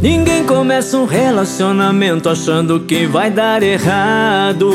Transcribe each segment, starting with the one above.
Ninguém começa um relacionamento achando que vai dar errado,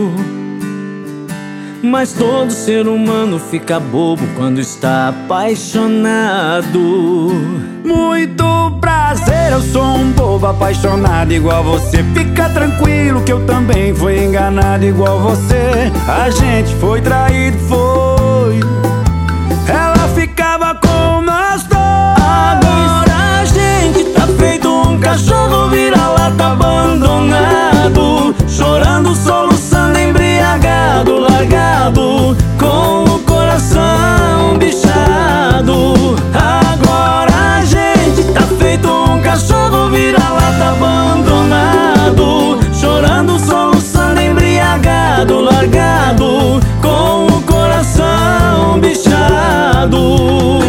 mas todo ser humano fica bobo quando está apaixonado. Muito prazer, eu sou um bobo apaixonado igual você. Fica tranquilo que eu também fui enganado igual você. A gente foi traído, foi. Ela ficava com nós dois. Agora a gente tá feito um cachorro vira-lata abandonado, chorando, soluçando, embriagado, largado, com o coração bichado. Agora a gente tá feito um cachorro vira-lata abandonado, chorando, soluçando, embriagado, largado, com o coração bichado.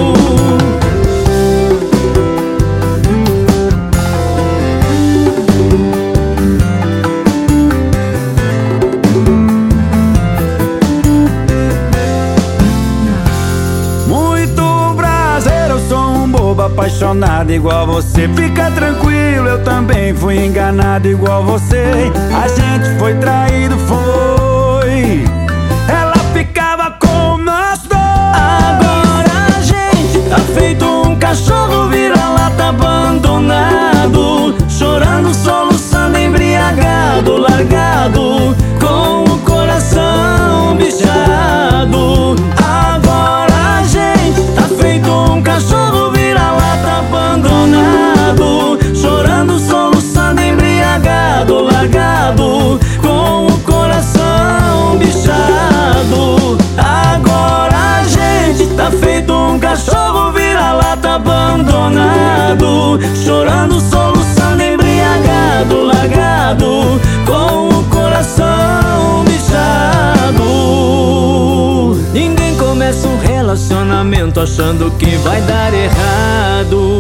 Apaixonado igual você. Fica tranquilo, eu também fui enganado igual você. A gente foi traído, foi. Ela ficava com nós dois. Agora a gente tá feito um cachorro vira-lata abandonado, chorando, soluçando, embriagado, largado, com o coração bichado. Agora a gente tá feito um cachorro abandonado, chorando, soluçando, embriagado, largado, com o coração bichado. Agora a gente tá feito um cachorro vira-lata abandonado, chorando, soluçando, embriagado, largado, com o coração bichado. Ninguém começa um relacionamento achando que vai dar errado,